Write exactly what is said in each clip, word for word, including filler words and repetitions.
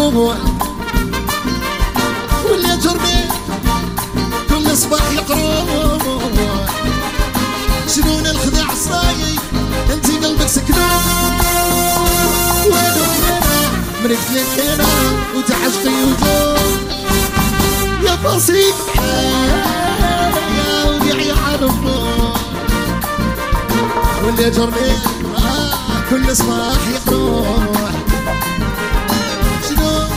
يقروع واللي جربي كل صباح يقروع جنون الخداع صايي انتي قلبك سكنون مرقت لك انا وتعشقي وجوه يا بسيط يا وقع يعرفون واللي جربي آه كل صباح يقروح شنو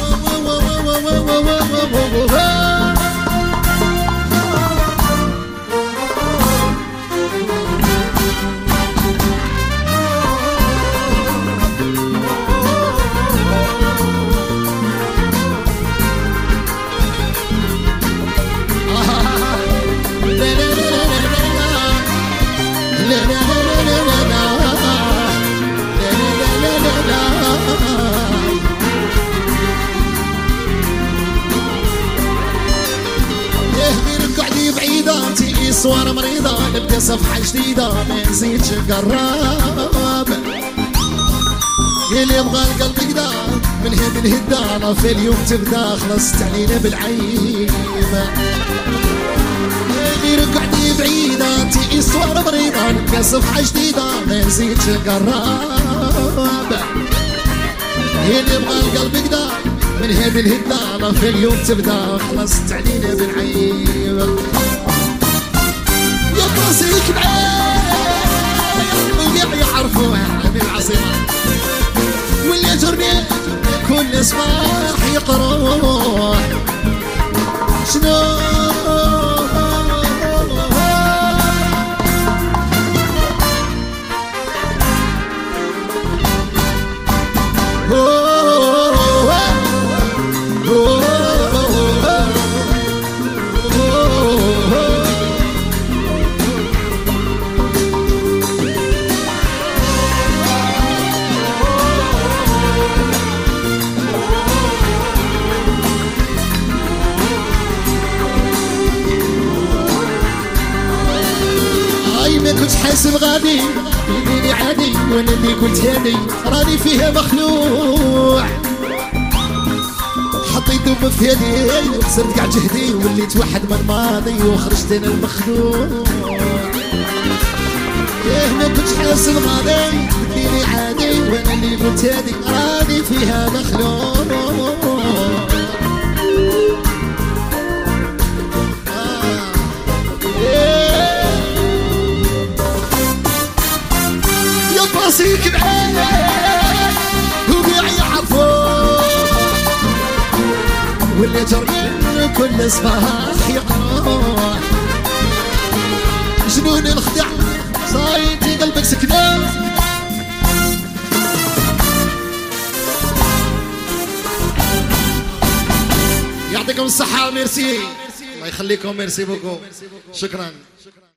صور مريضة نبدا صفحة جديدة ما نزيدش قراب اللي يبغى القلب يقدر من هي من هدانا في اليوم تبدا خلصت علينا بالعيب اللي رقعتي بعيدة تي صور مريضة نبدا صفحة جديدة ما نزيدش قراب اللي يبغى القلب يقدر من هي من هدانا في اليوم تبدا خلصت علينا بالعيب راسيك بعيد واللي يعرفوها من العاصمة واللي جرني كل صباح يقروح شنو كنت حاسب غادي يديني عادي وانا اللي قلت هادي راني فيها مخلوع حطيت دم في يدي وخسرت قاع جهدي وليت واحد من ماضي وخرجت انا المخلوع ايه ما كنتش حاسب غادي يديني عادي وانا اللي قلت هادي راني فيها مخلوع راسيك بعيد وقع يعرفون واللي جربين كل صباح يقروح جنون الخدع صايدي قلبك سكنان يعطيكم الصحة ميرسي الله يخليكم ميرسي بوكو شكرا.